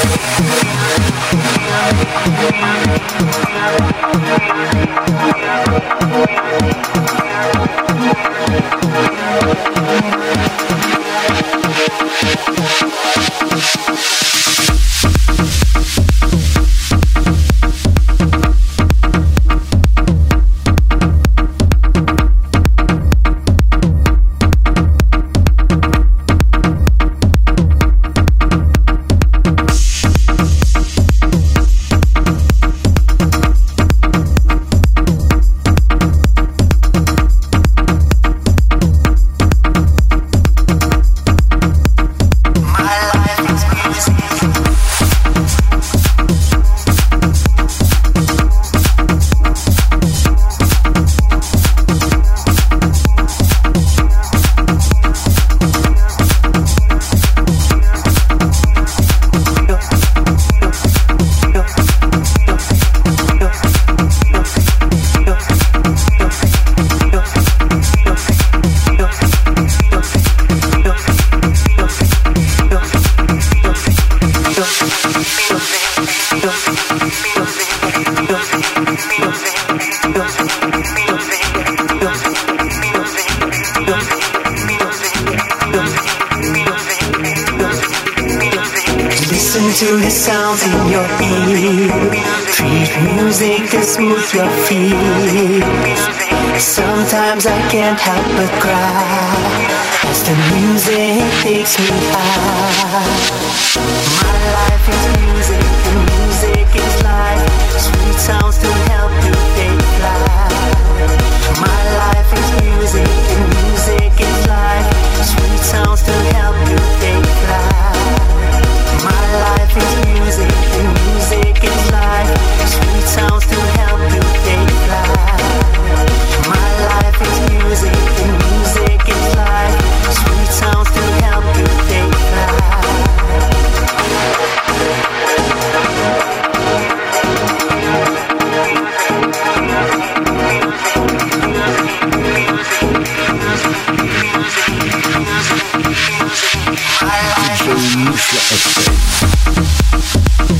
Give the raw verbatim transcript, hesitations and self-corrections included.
To the sounds in your ear, treat music to smooth your fears. Sometimes I can't help but cry as the music takes me high. My life is music and music is life. Sweet sounds to help you take flight. My life is music and music is life. Sweet sounds to help you take flight. My life is music and music is life. Sweet sounds to help you take flight. My life is music and music is life. Sweet sounds to help you take My life is music.